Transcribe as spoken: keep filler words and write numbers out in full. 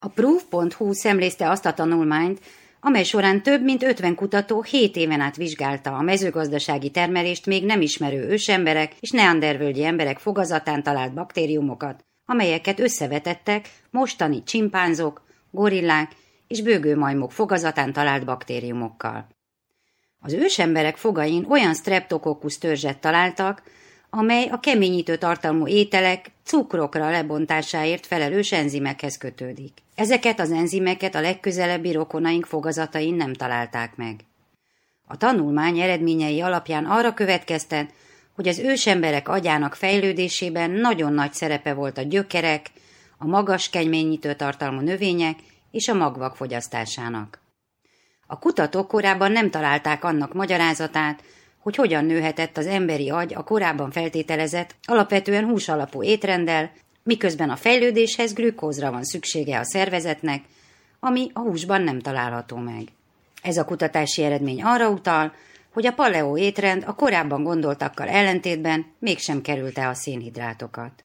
A Proof pont hu szemlézte azt a tanulmányt, amely során több mint ötven kutató hét éven át vizsgálta a mezőgazdasági termelést még nem ismerő ősemberek és neandervölgyi emberek fogazatán talált baktériumokat, amelyeket összevetettek mostani csimpánzok, gorillák és bőgőmajmok fogazatán talált baktériumokkal. Az ősemberek fogain olyan Streptococcus törzset találtak, amely a keményítő tartalmú ételek cukrokra lebontásáért felelős enzimekhez kötődik. Ezeket az enzimeket a legközelebbi rokonaink fogazatain nem találták meg. A tanulmány eredményei alapján arra következtet, hogy az ősemberek agyának fejlődésében nagyon nagy szerepe volt a gyökerek, a magas keményítő tartalmú növények és a magvak fogyasztásának. A kutatók korábban nem találták annak magyarázatát, hogy hogyan nőhetett az emberi agy a korábban feltételezett, alapvetően hús alapú étrenddel, miközben a fejlődéshez glükózra van szüksége a szervezetnek, ami a húsban nem található meg. Ez a kutatási eredmény arra utal, hogy a paleó étrend a korábban gondoltakkal ellentétben mégsem kerülte a szénhidrátokat.